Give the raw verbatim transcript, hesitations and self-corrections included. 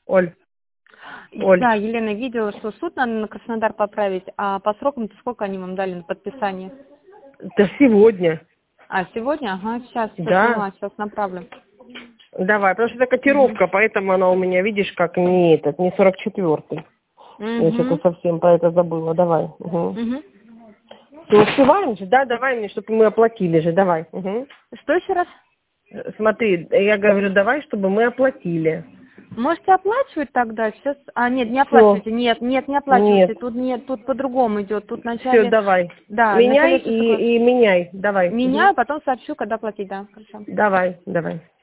Оль, Оль. Да, Елена, видела, что суд надо на Краснодар поправить, а по срокам сколько они вам дали на подписание? Да сегодня. А, сегодня? Ага, сейчас, все Да. поняла, сейчас направлю. Давай, потому что это котировка, угу. Поэтому она у меня, видишь, как не этот, не сорок четвёртый. Угу. Я что-то совсем про это забыла. Давай. Угу. Угу. Ты успеваем же, да? Давай мне, чтобы мы оплатили же, давай. Угу. Что еще раз? Смотри, я говорю, давай, чтобы мы оплатили. Можете оплачивать тогда? Сейчас. А, нет, не оплачивайте. Нет, нет, не оплачивайте. Нет. Тут нет, тут по-другому идет. Тут вначале. Все, давай. Да, меняй и, и меняй. Давай. Меняю, угу. потом сообщу, когда платить, да. Хорошо. Давай, давай.